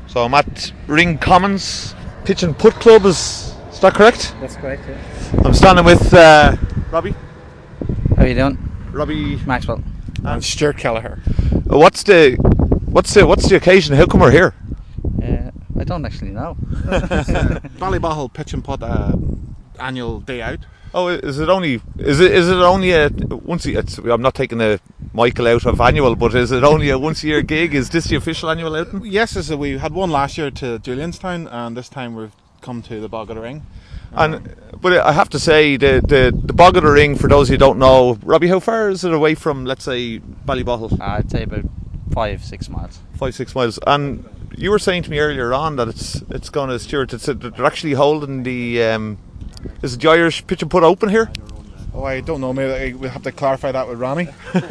So I'm at Ring Commons Pitch and Putt Club, is that correct? That's correct, yeah. I'm standing with Robbie. How are you doing? Robbie Maxwell. And Stuart Kelleher. What's the occasion? How come we're here? I don't actually know. Ballybottle Pitch and Putt annual day out. Oh, is it only a once a, I'm not taking the Michael out of annual, but is it only a once a year gig? Is this the official annual outing? Yes, we had one last year to Julianstown, and this time we've come to the Bog of the Ring. But I have to say, the Bog of the Ring, for those who don't know, Robbie, how far is it away from, let's say, Ballybottle? I'd say about 5-6 miles. 5-6 miles. And you were saying to me earlier on that it's going to, Stuart, they're actually holding the is it the Irish Pitch and Putt Open here? Oh, I don't know. Maybe we'll have to clarify that with Ronnie.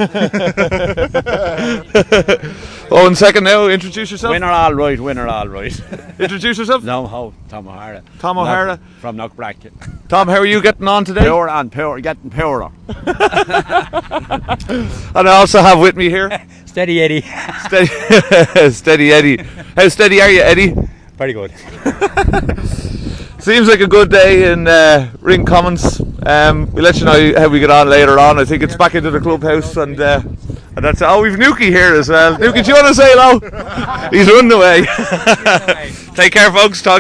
Oh, and second now, introduce yourself. Winner all right. Introduce yourself. No, Tom O'Hara. Tom O'Hara. From Knockbracket. Tom, how are you getting on today? Power, getting power. And I also have with me here Steady Eddie. Steady Eddie. How steady are you, Eddie? Very good. Seems like a good day in Ring Commons. We'll let you know how we get on later on. I think it's back into the clubhouse, and that's it. Oh, we've Nuki here as well. Nuki, do you want to say hello? He's running away. Take care, folks. Talk